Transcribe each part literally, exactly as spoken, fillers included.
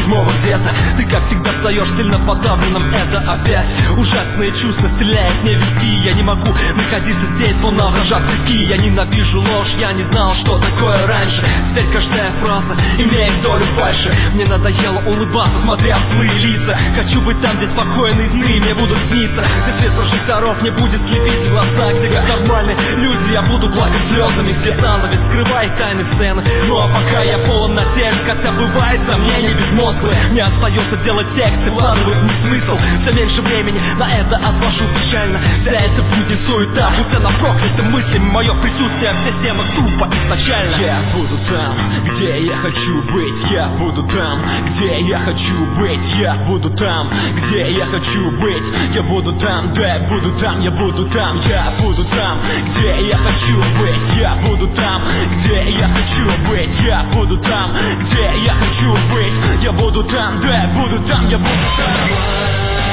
седьмого где-то. Ты как всегда встаешь сильно подавленным, это опять ужасные чувства стреляют мне в виски. Я не могу находиться здесь, словно вражат виски. Я ненавижу ложь, я не знал, что такое раньше. Теперь каждая фраза имеет долю фальши. Мне надоело улыбаться, смотря в злые лица. Хочу быть там, где спокойные сны мне будут сниться, где свет прожекторов не будет слепить глаза, где как нормальные люди я буду плакать слезами, где занавес скрывает тайны сцены. Ну а пока я полон надежд, хотя бывает сомнения безмозглые. Мне остается делать тексты, вкладывать не смысл. Все меньше времени на это отвожу печально. Вся эта будни суета, будто на проклятым мыслями мое присутствие в системах тупо изначально. Я буду там, где я хочу быть. Я буду там, где я хочу быть. Я буду там, где я хочу быть. Я буду там, да, я буду там, я буду там. Я буду там, где я хочу быть. Я буду там, где я хочу быть. Я буду там, где я хочу быть. Я буду там, да, я буду там, я буду там.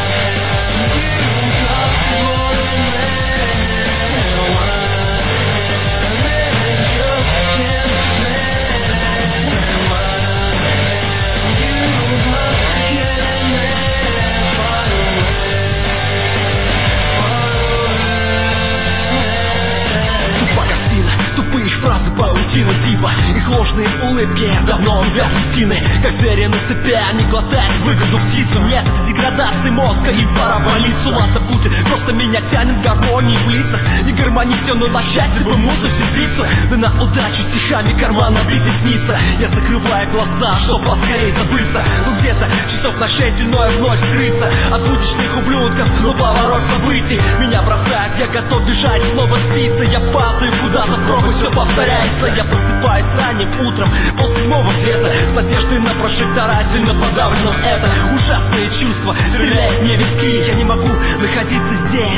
Фразы паутины типа, их ложные улыбки давно увязли стены, как звери на цепи, они глотают выгоду птицу. Метод деградации мозга и пора валить с ума будет. Просто меня тянет гармонии в лицах. Не гармонить все, но на счастье бы муза сидится. Да на удачу стихами карман набит и снится. Я закрываю глаза, чтоб поскорей забыться. Ну где-то часов на шесть дневное вновь скрыться от будничных ублюдков, но поворот событий меня бросает, я готов бежать, снова спится. Я падаю куда-то, пробую, все повторяется. Я просыпаюсь ранним утром после седьмого света с надеждой на прожектора, сильно подавленным. Это ужасные чувства стреляет мне в виски. Я не могу находиться здесь.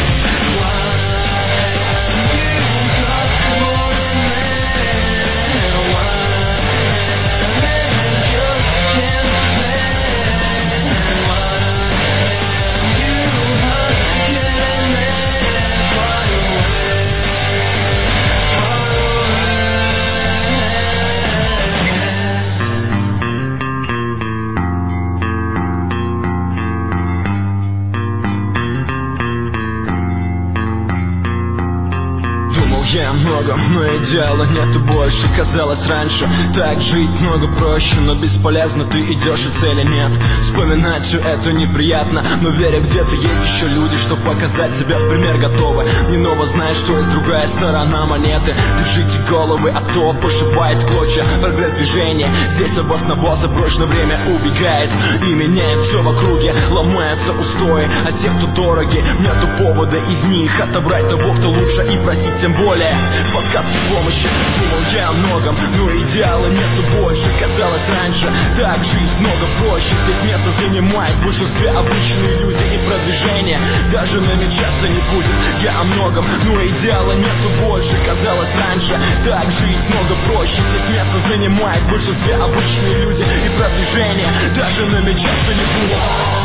Я много, но идеала нету больше. Казалось раньше, так жить много проще. Но бесполезно, ты идешь и цели нет. Вспоминать все это неприятно, но веря, где-то есть еще люди, что показать себя в пример готовы. Не ново знает, что есть другая сторона монеты. Держите головы, а то пошибает клочья. Прогресс движения, здесь обосновался, прочно время убегает и меняет все в округе. Ломаются устои, а те, кто дороги, нету повода из них отобрать того, кто лучше, и просить тем более подсказки помощи. Думал я о многом, но идеала нету больше. Казалось раньше, так жить много проще. Здесь место занимает в большинстве обычные люди, и продвижения даже намечаться не будет. Я о многом, но идеала нету больше. Казалось раньше, так жить много проще. Здесь место занимает в большинстве обычные люди, и продвижения даже намечаться не будет.